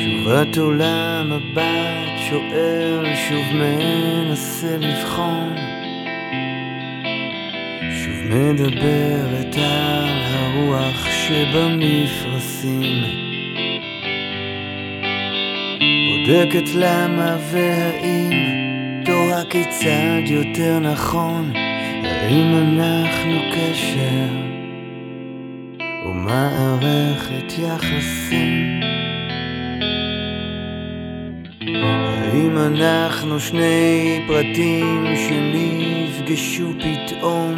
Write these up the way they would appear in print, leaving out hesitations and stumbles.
תשובת עולם הבת שואל, שוב מנסה לבחון, שוב מדברת על הרוח שבמפרשים, בודקת למה והאם, תורה כיצד יותר נכון, האם אנחנו קשר או מערכת יחסים, האם אנחנו שני פרטים שנפגשו פתאום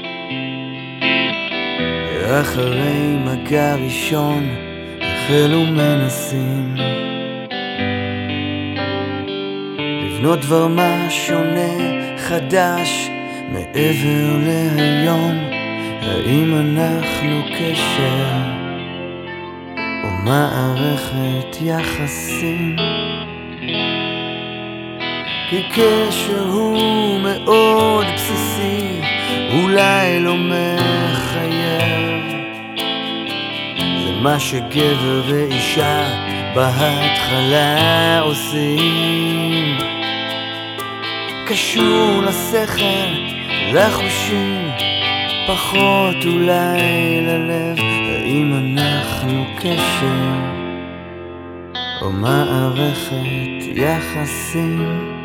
ואחרי מגע ראשון החלו מנסים לבנות דבר מה שונה חדש מעבר להיום, האם אנחנו קשר או מערכת יחסים, כי קשר הוא מאוד בסיסי, אולי לא מחייב, זה מה שגבר ואישה בהתחלה עושים, קשור לשכל, לחושים, פחות אולי ללב, האם אנחנו קשר או מערכת יחסים.